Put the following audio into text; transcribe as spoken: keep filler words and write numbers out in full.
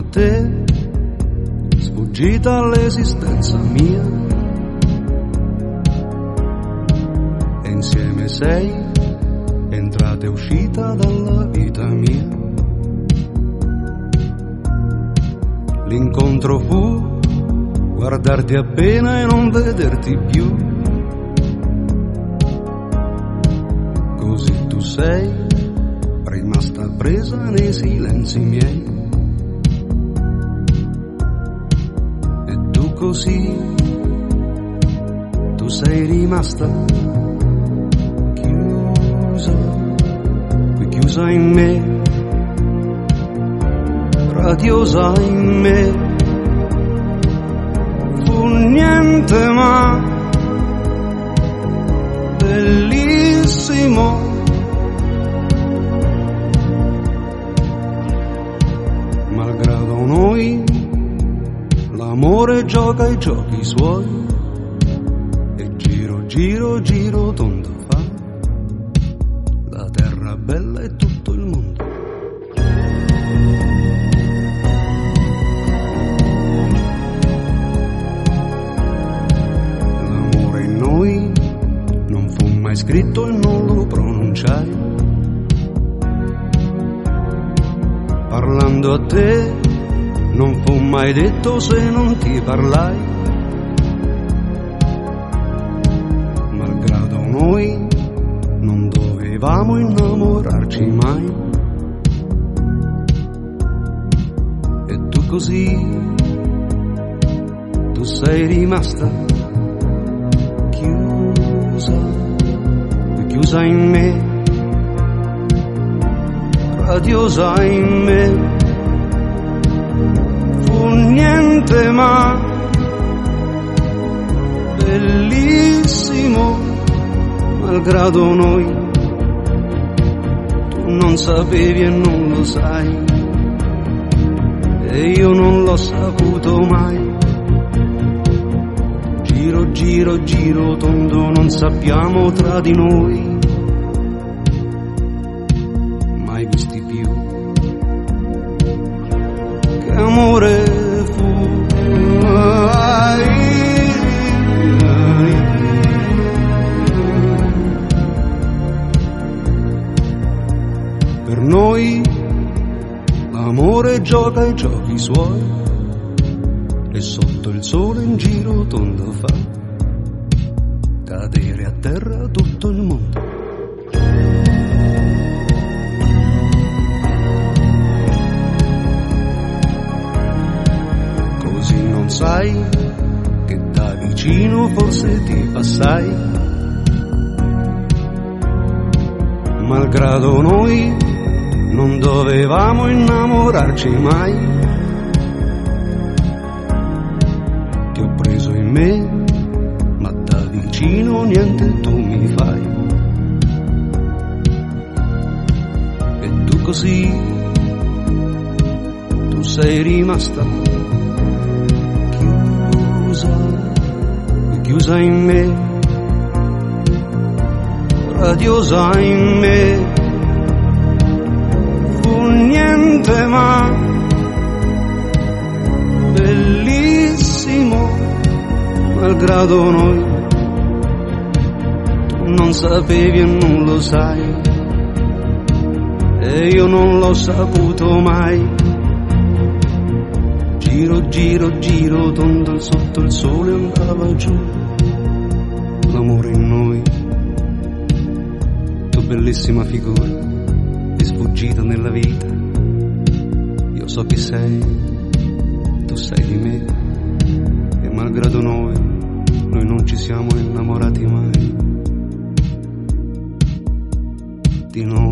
te, sfuggita all'esistenza mia, e insieme sei entrata e uscita dalla vita mia. L'incontro fu guardarti appena e non vederti più, così tu sei rimasta presa nei silenzi miei, e tu così, tu sei rimasta chiusa, chiusa in me, radiosa in me. Fu niente ma bellissimo, malgrado noi l'amore gioca i giochi suoi, e giro giro giro tondo fa la terra bella e tutto il mondo. L'amore in noi non fu mai scritto e non lo pronunciai, parlando a te non fu mai detto se non ti parlai, malgrado noi non dovevamo innamorarci mai, e tu così, tu sei rimasta chiusa, chiusa in me, radiosa in me. Fu niente ma bellissimo, malgrado noi tu non sapevi e non lo sai, e io non l'ho saputo mai. Giro giro giro tondo non sappiamo tra di noi mai visti più. Che amore fu, ai, ai. Per noi l'amore gioca i giochi suoi, e sotto il sole in giro tondo fa cadere a terra tutto il mondo. Così non sai che da vicino forse ti passai, malgrado noi non dovevamo innamorarci mai. Ti ho preso in me, ma da vicino niente tu mi fai, e tu così, tu sei rimasta chiusa, chiusa in me, radiosa in me. Fu niente ma bellissimo, malgrado noi tu non sapevi e non lo sai, e io non l'ho saputo mai. Giro giro giro tondo sotto il sole andava giù l'amore in noi. Tu bellissima figura di sfuggita nella vita, io so chi sei, tu sei di me, e malgrado noi noi non ci siamo innamorati mai di noi.